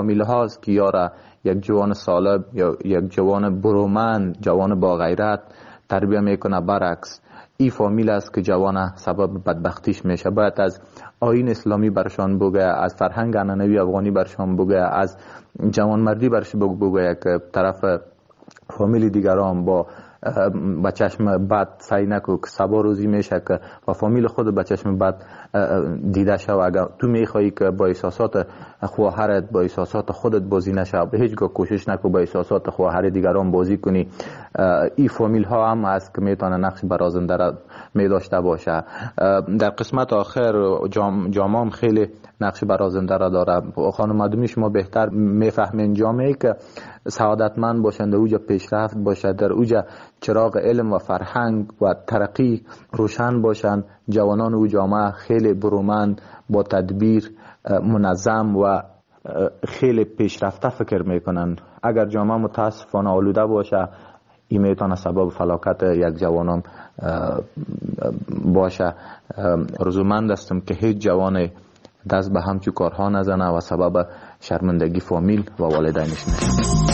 فامیل هاست که یارا یک جوان سالب یا یک جوان برومند، جوان با غیرت تربیت میکنه. برعکس این فامیل است که جوان سبب بدبختیش میشه. باید از آیین اسلامی برشان بگه، از فرهنگ عنعنوی افغانی برشان بگه، از جوان مردی برش بگه که طرف فامیل دیگران با چشم بد سعی نکو که سبا روزی میشه که و فامیل خود با چشم بد دیده شو. اگر تو میخوایی که با احساسات خواهرت، با احساسات خودت بازی نشه، به هیچگاه کوشش نکو با احساسات خواهر دیگران بازی کنی. این فامیل ها هم است که میتونه نقش برازنده را می داشته باشه. در قسمت آخر جامعه خیلی نقش برازنده را داره. خانم ادمی شما بهتر میفهمین جامعه که سعادتمند باشند، در اوجا پیشرفت باشد، در اوجا چراغ علم و فرهنگ و ترقی روشن باشند، جوانان او جامعه خیلی برومند، با تدبیر، منظم و خیلی پیشرفته فکر میکنن. اگر جامعه متاسفانه آلوده باشه، این میتونه سبب فلاکت یک جوانان باشه. رضامند هستم که هیچ جوان دست به همچو کارها نزنه و سبب شرمندگی فامیل و والدینش میشه.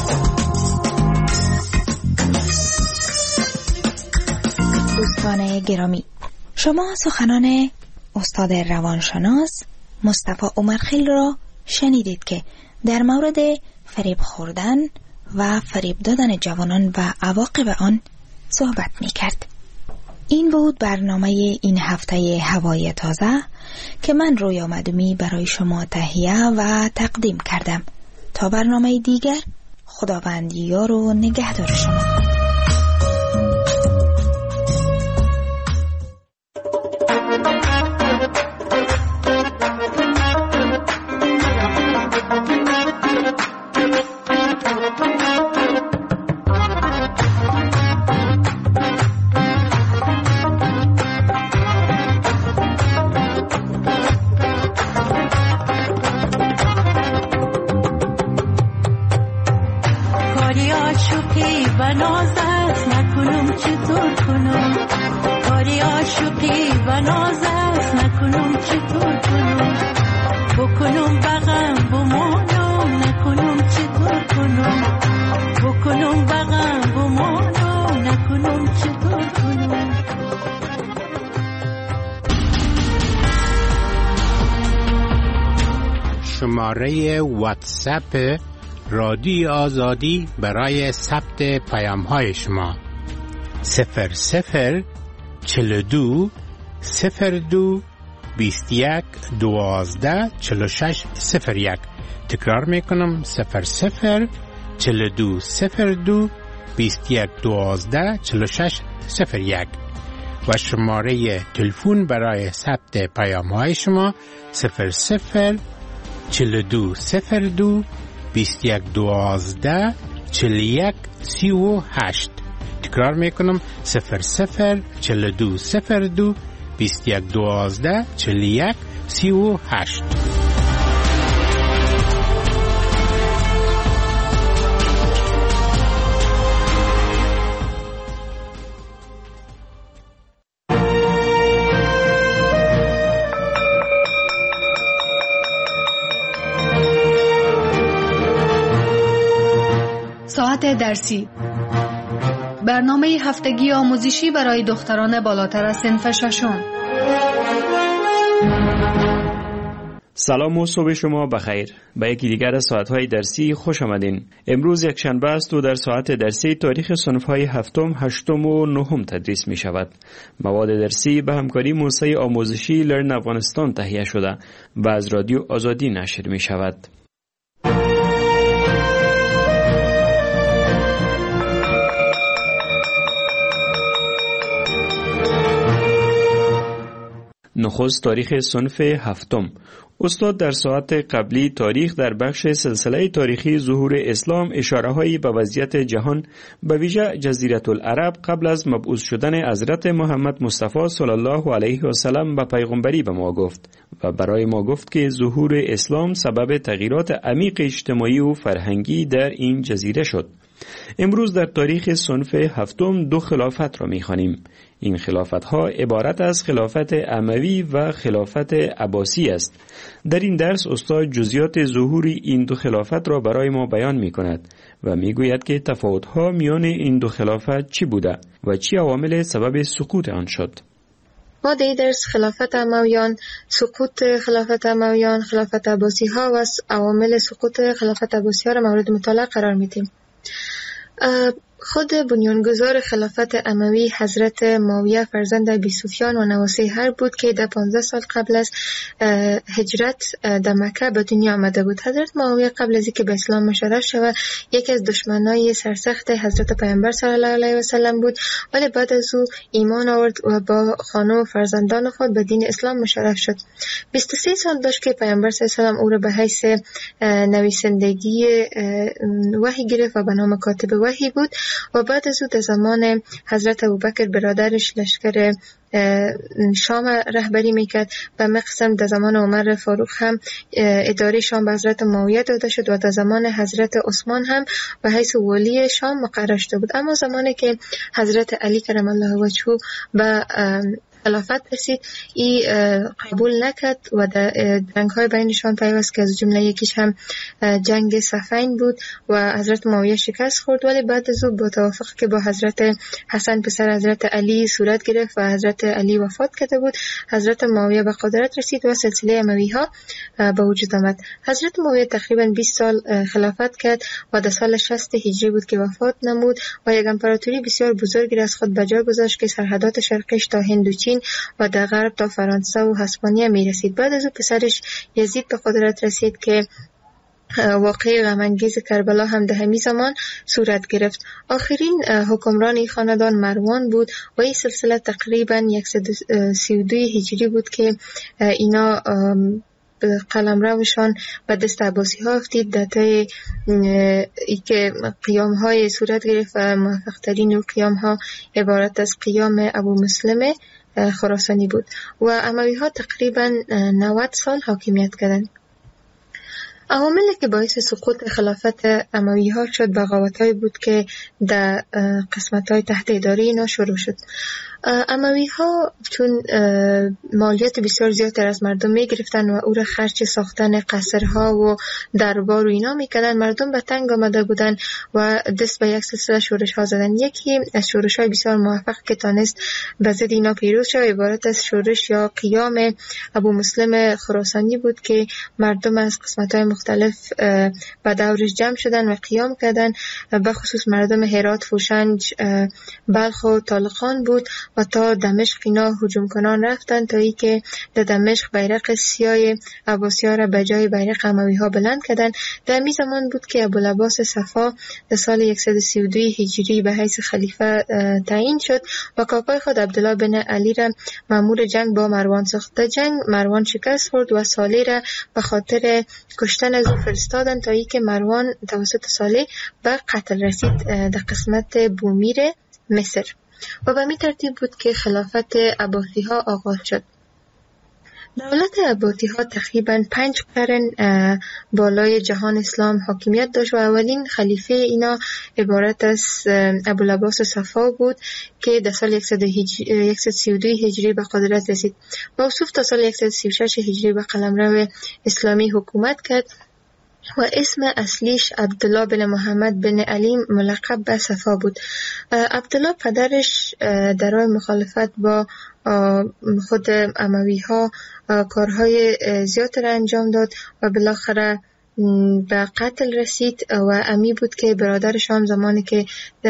دوستان گرامی، شما سخنان استاد روانشناس مصطفی عمرخیل را شنیدید که در مورد فریب خوردن و فریب دادن جوانان و عواقب آن صحبت می کرد. این بود برنامه این هفته هوای تازه که من رویا مدومی برای شما تهیه و تقدیم کردم. تا برنامه دیگر، خداوند یار و نگهدار شما. شماره واتساپ رادیو آزادی برای ثبت پیام‌های شما 00 42 02 21 12 46 01. تکرار میکنم 00 42 02 21 12 46 01 و شماره تلفن برای ثبت پیام‌های شما 00 42 02 21 12 41 38. تکرار میکنم 00 42 02 21 12 41 38. ساعت درسی، برنامه هفتگی آموزشی برای دختران بالاتر از صنف ششم. سلام و صبح شما بخیر. به یکی دیگر از ساعت‌های درسی خوش آمدین. امروز یک شنبه است و در ساعت درسی تاریخ صنف‌های هفتم، هشتم و نهم تدریس می شود. مواد درسی به همکاری موسسه آموزشی لرن افغانستان تهیه شده و از رادیو آزادی نشر می شود. نخست تاریخ صنف هفتم. استاد در ساعت قبلی تاریخ در بخش سلسله تاریخی ظهور اسلام اشاره‌هایی به وضعیت جهان به ویژه جزیره العرب قبل از مبعوث شدن حضرت محمد مصطفی صلی الله علیه و سلم به پیغمبری به ما گفت و برای ما گفت که ظهور اسلام سبب تغییرات عمیق اجتماعی و فرهنگی در این جزیره شد. امروز در تاریخ صنف هفتم 2 خلافت را می‌خوانیم. این خلافت ها عبارت از خلافت اموی و خلافت عباسی است. در این درس استاد جزئیات ظهور این 2 خلافت را برای ما بیان می کند و می گوید که تفاوت ها میان این 2 خلافت چی بوده و چی عوامل سبب سقوط آن شد. ما در درس خلافت امویان، سقوط خلافت امویان، خلافت عباسی ها و عوامل سقوط خلافت عباسی ها را مورد مطالعه قرار میدیم. خود بنیانگذار خلافت اموی حضرت معاویه فرزند ابی سفیان و نواسه حرب بود که در 15 سال قبل از هجرت در مکه به دنیا آمده بود. حضرت معاویه قبل از اینکه به اسلام مشرف شود یکی از دشمنای سرسخت حضرت پیامبر صلی الله علیه و سلم بود، ولی بعد از او ایمان آورد و با خانه و فرزندان خود به دین اسلام مشرف شد. 23 سال داشت که پیامبر صلی الله علیه و سلم او را به حیث نویسندگی وحی گرفت و به نام کاتب وحی بود و بعد از او در زمان حضرت ابوبکر برادرش لشکر شام رهبری میکرد و مقسم در زمان عمر فاروق هم اداره شام به حضرت معاویه داده شد و در زمان حضرت عثمان هم به حیث ولی شام مقرر شده بود. اما زمانی که حضرت علی کرم الله وجهه به خلافت رسید ای قبول نکرد و در جنگ‌های بینشان پیوست که از جمله یکیش هم جنگ صفین بود و حضرت معاویه شکست خورد، ولی بعد از او با توافق که با حضرت حسن پسر حضرت علی صورت گرفت و حضرت علی وفات کرده بود، حضرت معاویه به قدرت رسید و سلسله اموی ها به وجود آمد. حضرت معاویه تقریبا 20 سال خلافت کرد و در سال 60 هجری بود که وفات نمود و یک امپراتوری بسیار بزرگی از خود به جا گذاشت که سرحدات شرقیش تا هند و چین و در غرب تا فرانسه و هسپانیا می رسید. بعد از او پسرش یزید به قدرت رسید که واقعه غم‌انگیز کربلا هم در همین زمان صورت گرفت. آخرین حکمران این خاندان مروان بود و این سلسله تقریبا 132 هجری بود که اینا قلمروشان به دست عباسی ها افتید. در طی که قیام های صورت گرفت و موفق ترین قیام ها عبارت از قیام ابو مسلم خراسانی بود و اموی ها تقریبا 90 سال حاکمیت کردند. عواملی که باعث سقوط خلافت اموی ها شد بغاوت‌هایی بود که در قسمت‌های تحت اداره اینا شروع شد. اموی ها چون مالیات بسیار زیادتر از مردم می گرفتن و او را خرج ساختن قصرها و دربار و اینا می کردن، مردم به تنگ آمده بودن و دست به یک سلسله شورش ها زدن. یکی از شورش های بسیار موفق که تانست به ضد اینا پیروز شد عبارت از شورش یا قیام ابو مسلم خراسانی بود که مردم از قسمت های مختلف به دورش جمع شدن و قیام کردن، به خصوص مردم هرات، فوشنج، بلخ و طالقان بود و تا دمشق اینا هجوم کنان رفتن تا ای که در دمشق بیرق سیاه عباسی‌ها را به جای بیرق اموی ها بلند کردن. در می زمان بود که ابوالعباس صفا در سال 132 هجری به حیث خلیفه تعیین شد و کاکای خود عبدالله بن علی را مأمور جنگ با مروان ساخت. در جنگ مروان شکست خورد و صالح را به خاطر کشتن از او فرستادن تا ای که مروان توسط صالح به قتل رسید در قسمت بومیر مصر و به می ترتیب بود که خلافت عباسی ها آغاز شد. دولت عباسی ها تقریبا 5 قرن بالای جهان اسلام حاکمیت داشت و اولین خلیفه اینا عبارت از ابوالعباس صفا بود که در سال 132 هجری به قدرت رسید. موصوف تا سال 136 هجری به قلمرو اسلامی حکومت کرد و اسم اصلیش عبدالله بن محمد بن علی ملقب به صفا بود. عبدالله پدرش در راه مخالفت با خود اموی ها کارهای زیاد را انجام داد و بالاخره به قتل رسید و امی بود که برادرشان زمانی که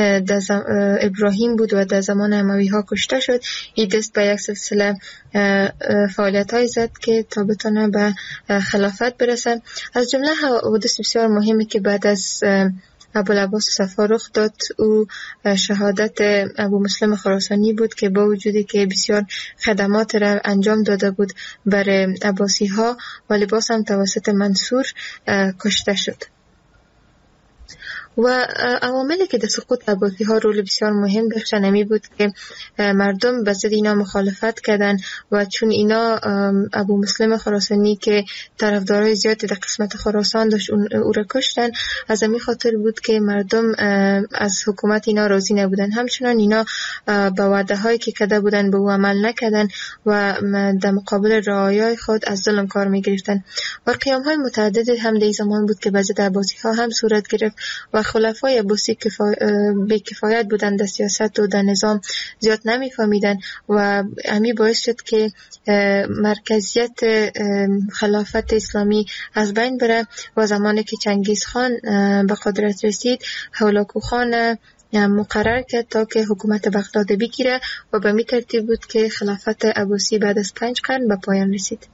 ابراهیم بود و در زمان اموی ها کشته شد این دست به یک سلسله فعالیت های زد که تا بتونه به خلافت برسن. از جمله حوادث بسیار مهمی که بعد از ابوالعباس صفا رخ داد او شهادت ابو مسلم خراسانی بود که با وجودی که بسیار خدمات را انجام داده بود بر عباسی ها ولی باز هم توسط منصور کشته شد. و عواملی که در سقوط عباسی ها رول بسیار مهم داشتن همی بود که مردم به ضد اینا مخالفت کردن و چون اینا ابو مسلم خراسانی که طرفدارای زیادی در قسمت خراسان داشت او را کشتن، از همین خاطر بود که مردم از حکومت اینا راضی نبودن. همچنان اینا به وعده هایی که کرده بودن به او عمل نکردن و در مقابل رعایای خود از ظلم کار می گرفتن. و قیام های متعدد هم در زمان بود که به ضد عباسی ها هم صورت گرفت و خلفای عباسی بی کفایت بودن در سیاست و در نظام زیاد نمی فهمیدن و همین باعث شد که مرکزیت خلافت اسلامی از بین بره و زمانی که چنگیز خان به قدرت رسید هولاکو خان مقرر کرد تا که حکومت بغداد بگیره و به می ترتیب بود که خلافت عباسی بعد از 5 قرن به پایان رسید.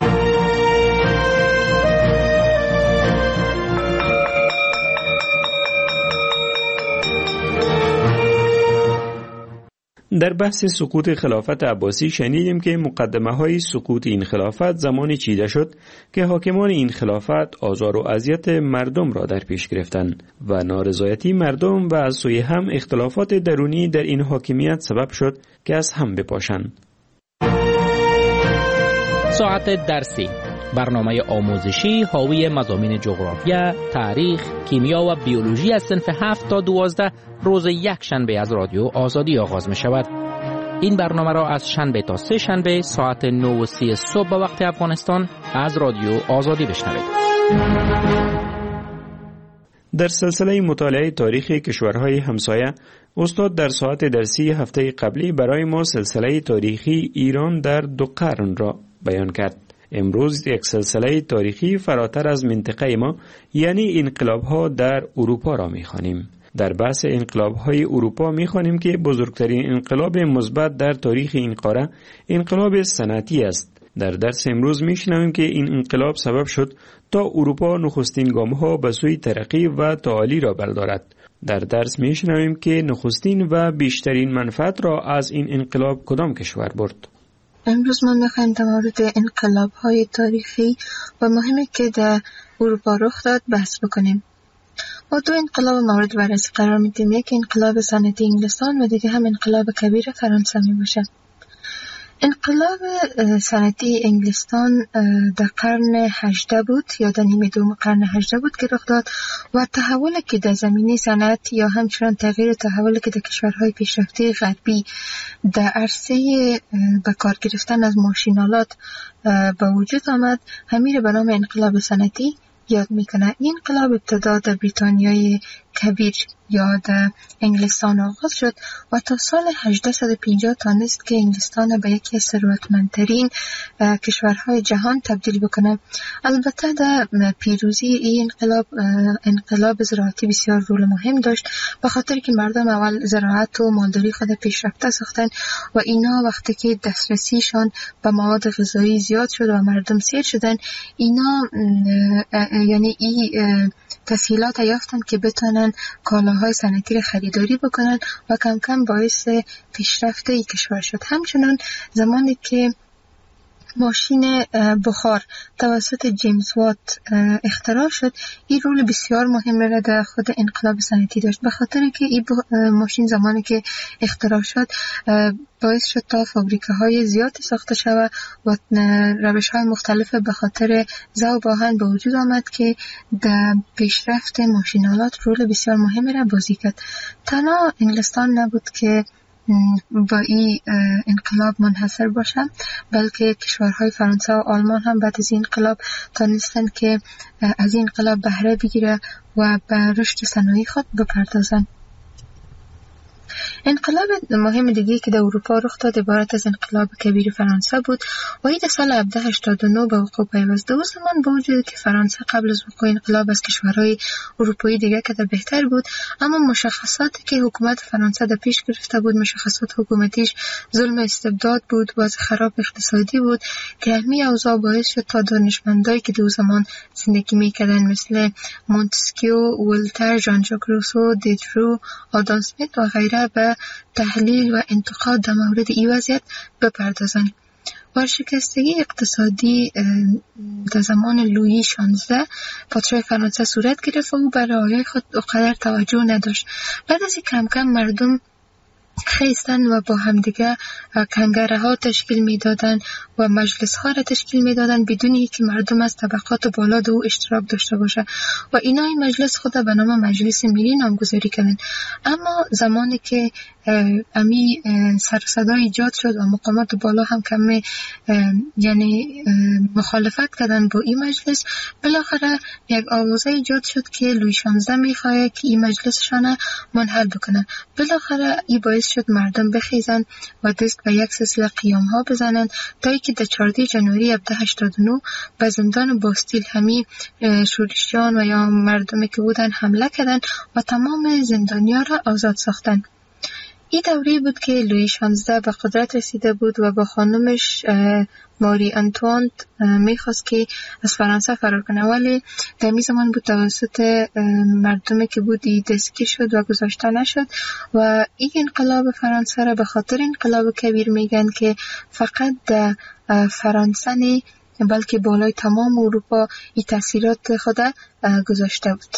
در بحث سقوط خلافت عباسی شنیدیم که مقدمه های سقوط این خلافت زمانی چیده شد که حاکمان این خلافت آزار و اذیت مردم را در پیش گرفتند و نارضایتی مردم و از سوی هم اختلافات درونی در این حاکمیت سبب شد که از هم بپاشند. ساعت درسی، برنامه آموزشی حاوی مضامین جغرافیا، تاریخ، کیمیا و بیولوژی از صنف 7 تا 12 روز یک شنبه از رادیو آزادی آغاز می شود. این برنامه را از شنبه تا سه شنبه ساعت 9:30 صبح به وقت افغانستان از رادیو آزادی بشنوید. در سلسله مطالعه تاریخ کشورهای همسایه، استاد در ساعت درسی هفته قبلی برای ما سلسله تاریخی ایران در 2 قرن را بیان کرد. امروز یک سلسله تاریخی فراتر از منطقه ما یعنی انقلاب‌ها در اروپا را می‌خوانیم. در بحث انقلاب‌های اروپا می‌خوانیم که بزرگترین انقلاب مثبت در تاریخ این قاره انقلاب صنعتی است. در درس امروز می‌شنویم که این انقلاب سبب شد تا اروپا نخستین گام‌ها به سوی ترقی و تعالی را بردارد. در درس می‌شنویم که نخستین و بیشترین منفعت را از این انقلاب کدام کشور برد. امروز ما میخوایم در مورد انقلاب‌های تاریخی و مهمی که در اروپا رخ داد بحث بکنیم. ما 2 انقلاب مورد بررسی قرار میدیم، یک انقلاب صنعتی انگلستان و دیگه هم انقلاب کبیر فرانسه می باشه. انقلاب صنعتی انگلستان در قرن 18 بود یا در نیمه دوم قرن 18 بود که رخ داد و تحولی که در زمینه صنعت یا همچنان تغییر تحولی که در کشورهای پیشرفته غربی در عرصه به کار گرفتن از ماشینالات به وجود آمد همین به نام انقلاب صنعتی یاد میکنه. این انقلاب ابتدا در بریتانیای کبیر یا در انگلستان آغاز شد و تا سال 1850 تانست که انگلستان به یکی از ثروتمندترین کشورهای جهان تبدیل بکنه. البته در پیروزی این انقلاب زراعتی بسیار رول مهم داشت، به خاطر که مردم اول زراعت و مالداری خود پیشرفته ساختن و اینا وقتی که دسترسیشان به مواد غذایی زیاد شد و مردم سیر شدن، اینا یعنی این تسهیلات یافتن که بتونن کالاهای صنعتی را خریداری بکنن و کم کم باعث پیشرفت این کشور شد. همچنان زمانی که ماشین بخار توسط جیمز وات اختراع شد، این رول بسیار مهم را در خود انقلاب صنعتی داشت، به خاطر که این ماشین زمانی که اختراع شد باعث شد تا فابریکه‌های زیاد ساخته شود و روش‌های مختلف به خاطر ذوب آهن به وجود آمد که در پیشرفت ماشین‌آلات رول بسیار مهمی را بازی کرد. تنها انگلستان نبود که با این انقلاب منحصر باشه، بلکه کشورهای فرانسه و آلمان هم بعد از این انقلاب تانستن که از این انقلاب بهره بگیره و به رشد صنایع خود بپردازن. انقلاب مهم دیگه که در اروپا رخ داد عبارت از انقلاب کبیر فرانسه بود و این در سال 1789 به وقوع پیوست. در زمان با وجود که فرانسه قبل از وقوع انقلاب از کشورهای اروپایی دیگه که در بهتر بود، اما مشخصاتی که حکومت فرانسه در پیش گرفته بود، مشخصات حکومتیش ظلم استبداد بود، وضع خراب اقتصادی بود که همین اوضاع باعث شد تا دانشمندایی که در زمان زندگی میکردن مثل مونتسکیو، ولتر، ژان ژاک روسو، دیدرو، آدام اسمیت و غیره به تحلیل و انتقاد در مورد این وضعیت بپردازند ورشکستگی اقتصادی در زمان لویی 16 پادشاه فرانسه صورت گرفت و او به رعایای خود اونقدر توجه نداشت. بعد از کم کم مردم خیستن و با همدیگه کنگره ها تشکیل میدادن و مجلس ها را تشکیل میدادن بدون اینکه مردم از طبقات بالا در او اشتراک داشته باشه و اینا این مجلس خود به نام مجلس ملی نامگذاری کردن. اما زمانی که امی سر و صدا ایجاد شد و مقامات بالا هم کمی یعنی مخالفت کردن با این مجلس، بالاخره یک آوازه ایجاد شد که لویی 16 میخواه که این مجلسشان منحل بکنن. بالاخره این باعث شد مردم بخیزن و دست به یک سلسله قیام ها بزنن تا که در 14 جنوری 1789 به زندان باستیل همی شورشیان و یا مردمی که بودن حمله کردن و تمام زندانیان را آزاد ساختن. این دوره بود که لویی 16 به قدرت رسیده بود و با خانمش ماری انتوانت میخواست که از فرانسه فرار کنه، ولی در می زمان بود توسط مردمی که بود دستگیر شد و گذاشته نشد و این انقلاب فرانسه را به خاطر انقلاب کبیر میگن که فقط در فرانسه نی بلکه بالای تمام اروپا این تاثیرات خود گذاشته بود.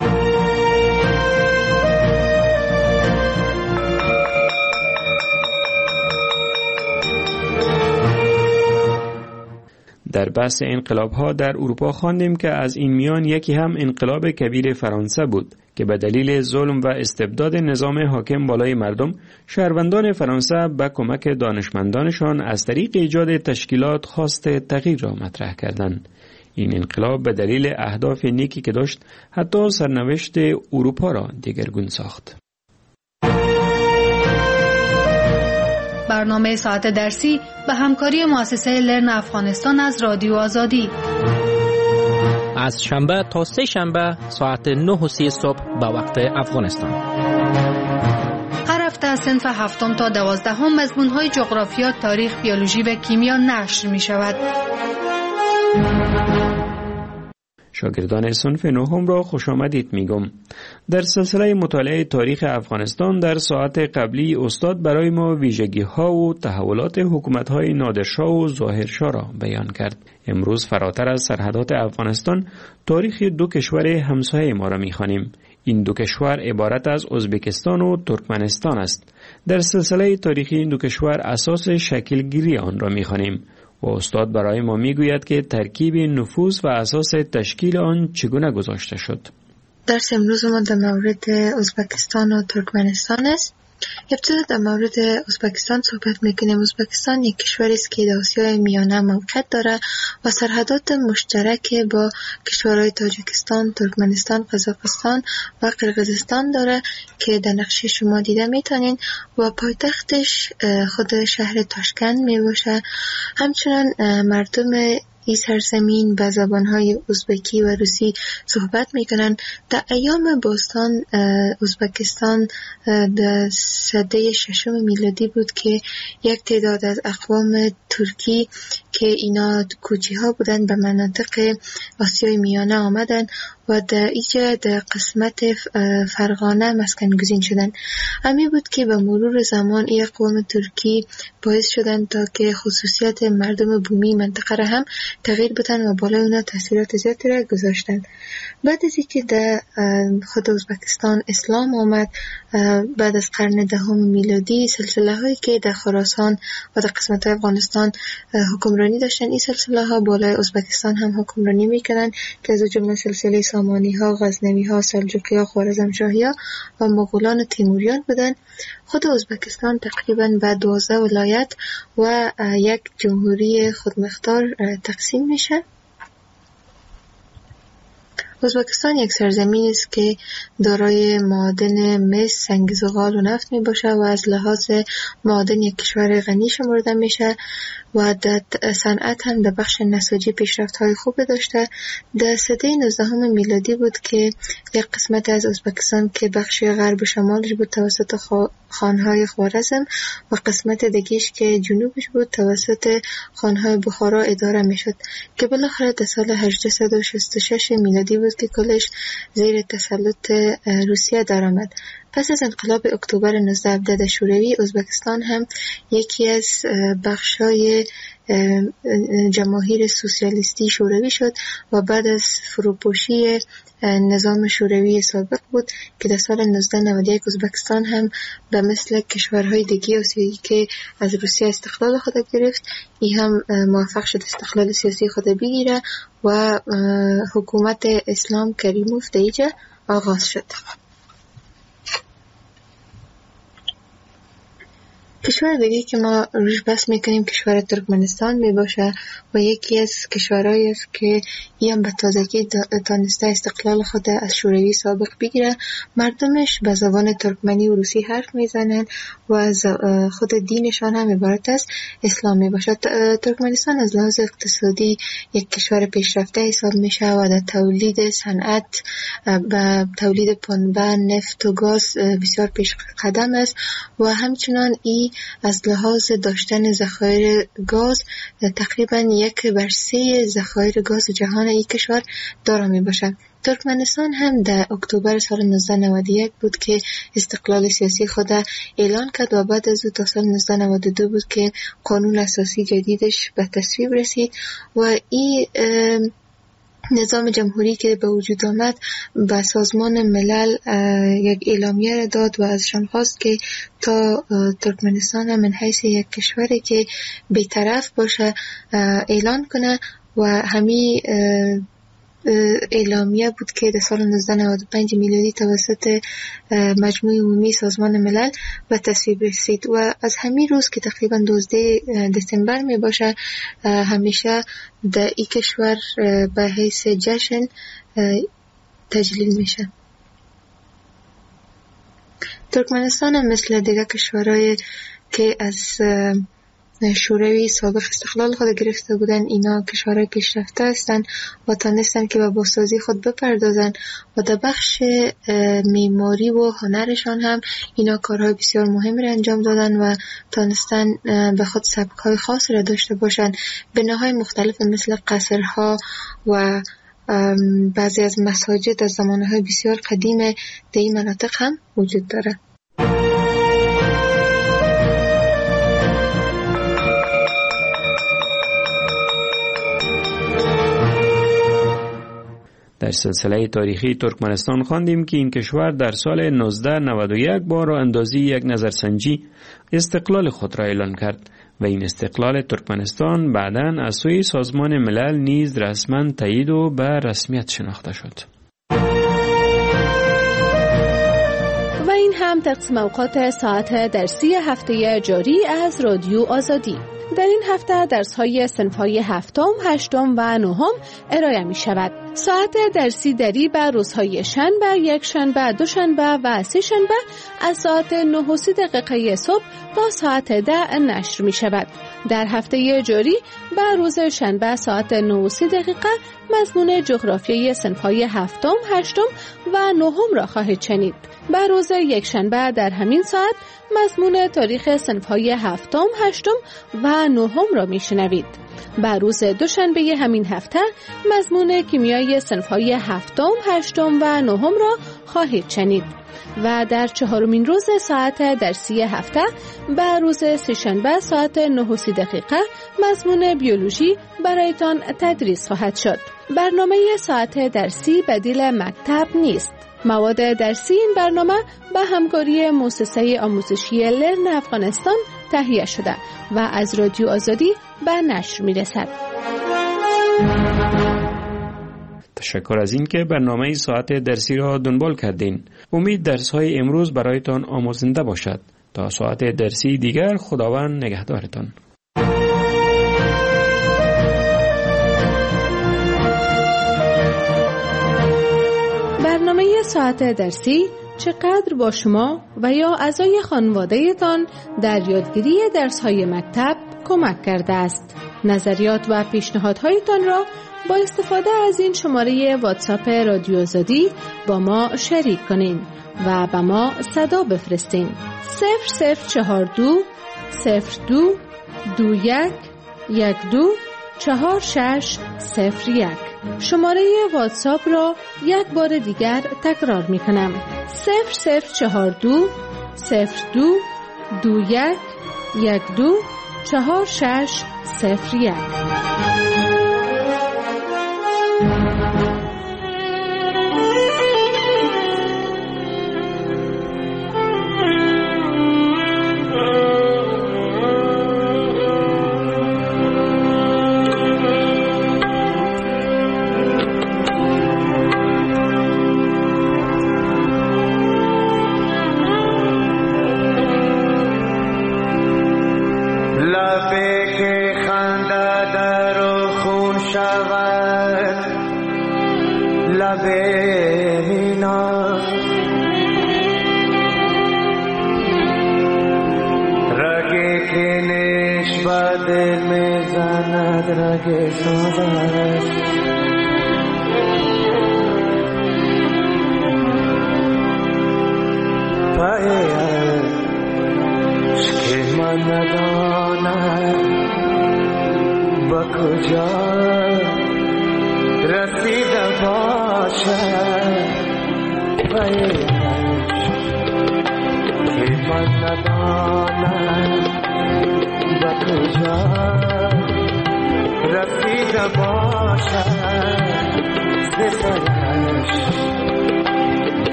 در بحث انقلاب ها در اروپا خواندیم که از این میان یکی هم انقلاب کبیر فرانسه بود که به دلیل ظلم و استبداد نظام حاکم بالای مردم، شهروندان فرانسه به کمک دانشمندانشان از طریق ایجاد تشکیلات خواست تغییر را مطرح کردند. این انقلاب به دلیل اهداف نیکی که داشت حتی سرنوشت اروپا را دگرگون ساخت. برنامه ساعت درسی به همکاری مؤسسه لرن افغانستان از رادیو آزادی از شنبه تا سه شنبه ساعت 9:30 صبح به وقت افغانستان. هر هفته از صنف 7 تا 12 مضمون‌های جغرافیا، تاریخ، بیولوژی و کیمیا نشر می‌شود. شاگردان صنف 9 را خوش آمدید میگم. در سلسله مطالعه تاریخ افغانستان در ساعت قبلی استاد برای ما ویژگی ها و تحولات حکومت های نادرشاه و ظاهرشاه را بیان کرد. امروز فراتر از سرحدات افغانستان تاریخ دو کشور همسایه ما را میخوانیم. این دو کشور عبارت از ازبکستان و ترکمنستان است. در سلسله تاریخی این دو کشور اساس شکلگیری آن را میخوانیم و استاد برای ما میگوید که ترکیب نفوذ و اساس تشکیل آن چگونه گذاشته شد. درس امروز ما در مورد ازبکستان و ترکمنستان است. ابتدا در مورد ازبکستان صحبت میکنیم. ازبکستان یک کشوری است که در آسیای میانه موقعیت داره و سرحدات مشترک با کشورهای تاجیکستان، ترکمنستان، قزاقستان و قرقیزستان داره که در نقشه شما دیده میتونین و پایتختش خود شهر تاشکند میباشه. همچنان مردم این سرزمین به زبانهای ازبکی و روسی صحبت میکنن. در ایام باستان ازبکستان در سده 6 میلادی بود که یک تعداد از اقوام ترکی که اینا کوچی ها بودن به مناطق آسیای میانه آمدن و در اینجا در قسمت فرغانه مسکن گزین شدن. همین بود که به مرور زمان این اقوام ترکی باعث شدن تا که خصوصیت مردم بومی منطقه را هم تغییر بدن و بالای اونا تاثیرات زیادی را گذاشتن. بعد از اینکه در خود ازبکستان اسلام آمد بعد از قرن 10 میلادی، سلسله هایی که در خراسان و در قسمت افغانستان حکمرانی داشتن، این سلسله ها بالای ازبکستان هم حکمرانی میکنن که از جمله سلسله سامانی ها، غزنوی ها، سلجوقی ها، خوارزمشاهی ها و مغولان و تیموریان بودن. خود ازبکستان تقریبا به 12 ولایت و یک جمهوری خودمختار تقسیم میشه. ازبکستان یک سرزمین است که دارای معادن مس، سنگ زغال و نفت می باشه و از لحاظ معادن یک کشور غنی شمرده میشه و در صنعت هم در بخش نساجی پیشرفت های خوب داشته. در سده 19 میلادی بود که یک قسمت از ازبکستان که بخش غرب شمالش بود توسط خانهای خوارزم و قسمت دیگه‌اش که جنوبش بود توسط خانهای بخارا اداره میشد که بالاخره در سال 1866 میلادی بود که کلش زیر تسلط روسیه درآمد. پس از انقلاب اکتبر 1917 شوروی، ازبکستان هم یکی از بخشای جماهیر سوسیالیستی شوروی شد و بعد از فروپاشی نظام شوروی سابق بود که در سال 1991 ازبکستان هم به مثل کشورهای دیگه آسیایی که از روسیه استقلال خود گرفت، این هم موفق شد استقلال سیاسی خود بگیره و حکومت اسلام کریموف در اینجا آغاز شد. کشور دیگه که ما روش بحث میکنیم کشور ترکمنستان میباشه و یکی از کشورهایی است که این به تازگی تانسته استقلال خود از شوروی سابق بگیره. مردمش به زبان ترکمنی و روسی حرف میزنن و از خود دینشان هم عبارت از اسلام میباشه. ترکمنستان از لحاظ اقتصادی یک کشور پیشرفته حساب میشه و در تولید صنعت و تولید پنبه، نفت و گاز بسیار پیش قدم است و همچنان این از لحاظ داشتن ذخایر گاز تقریبا 1/3 ذخایر گاز جهان این کشور دارا می باشد. ترکمنستان هم در اکتبر سال 1991 بود که استقلال سیاسی خود اعلان کرد و بعد از او تا سال 1992 بود که قانون اساسی جدیدش به تصویب رسید و این نظام جمهوری که به وجود آمد به سازمان ملل یک اعلامیه را داد و ازشان خواست که تا ترکمنستان من حیث یک کشوری که بی‌طرف باشه اعلان کنه و همین اعلامیه بود که در سال 1995 میلادی توسط مجموع عمومی سازمان ملل به تصویب رسید و از همین روز که تقریبا 12 دسامبر می باشه همیشه در این کشور به حیث جشن تجلیل میشه. ترکمنستان هم مثل دیگر کشورهای که از شوروی سابق استقلال خود گرفته بودن، اینا کشورهای پیشرفته هستند و تانستن که به بازسازی خود بپردازن و در بخش معماری و هنرشان هم اینا کارهای بسیار مهمی را انجام دادن و تانستن به خود سبک‌های خاص را داشته باشن. بناهای مختلف مثل قصرها و بعضی از مساجد از زمانهای بسیار قدیم در این مناطق هم وجود داره. در سلسله تاریخی ترکمنستان خواندیم که این کشور در سال 1991 با راه اندازی یک نظرسنجی استقلال خود را اعلان کرد و این استقلال ترکمنستان بعداً از سوی سازمان ملل نیز رسما تایید و به رسمیت شناخته شد. و این هم تقسیم اوقات ساعت درسی هفته جاری از رادیو آزادی. در این هفته درس‌های صنف‌های هفتم، هشتم و نهم ارائه می‌شود. ساعت درسی دری بر روزهای شنبه، یکشنبه، دوشنبه و سه‌شنبه از ساعت 9:30 صبح تا ساعت 10 نشر می‌شود. در هفته جاری بر روز شنبه ساعت 9:30 مضمون جغرافیای صنف‌های هفتم، هشتم و نهم را خواهید شنید. بر روز یکشنبه در همین ساعت مضمون تاریخ صنف‌های هفتم، هشتم و نهم را میشنوید. بر روز دوشنبه همین هفته مضمون کیمیای صنف‌های هفتم، هشتم و نهم را خواهید شنید. و در چهارمین روز ساعت درسی هفته بر روز سه‌شنبه ساعت 9:30 مضمون بیولوژی برایتان تدریس خواهد شد. برنامه ساعت درسی بدیل مکتب نیست. مواد درسی این برنامه به همکاری مؤسسه آموزشی لرن افغانستان تهیه شده و از رادیو آزادی به نشر میرسد. تشکر از این که برنامه ساعت درسی را دنبال کردین. امید درس‌های امروز برایتان آموزنده باشد. تا ساعت درسی دیگر خداوند نگهدارتان. برنامه ساعت درسی چقدر با شما و یا اعضای خانواده‌تان در یادگیری درس‌های مکتب کمک کرده است. نظریات و پیشنهادهایتان را با استفاده از این شماره واتساپ رادیو آزادی با ما شریک کنین و به ما صدا بفرستین. 0042 02 21 12 4601. شماره واتساپ را یک بار دیگر تکرار می کنم. 0042 02 21 12 4601. 01.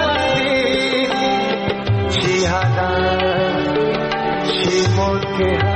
के